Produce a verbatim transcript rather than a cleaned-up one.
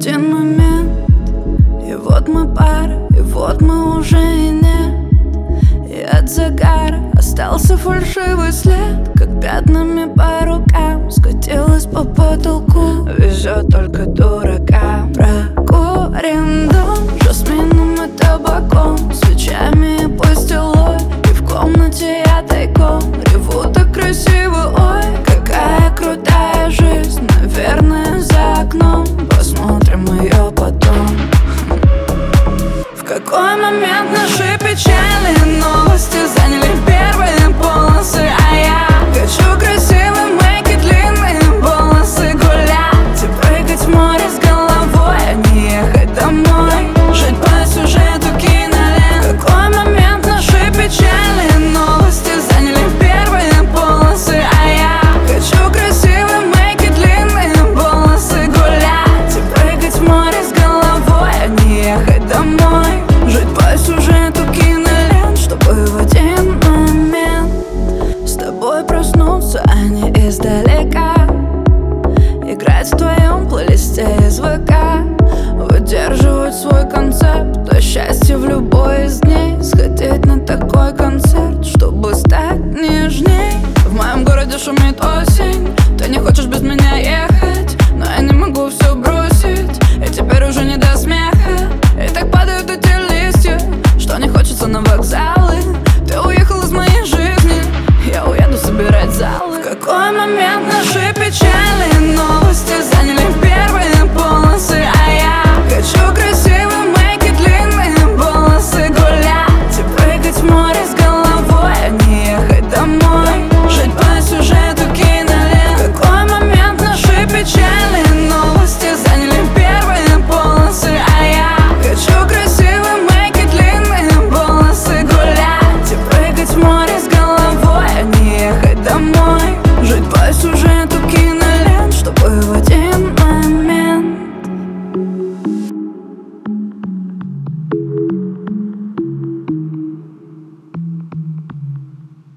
один момент, и вот мы пара, и вот мы уже и нет. И от загара остался фальшивый след, как пятнами по рукам скатилась по потолку. Везет только дура.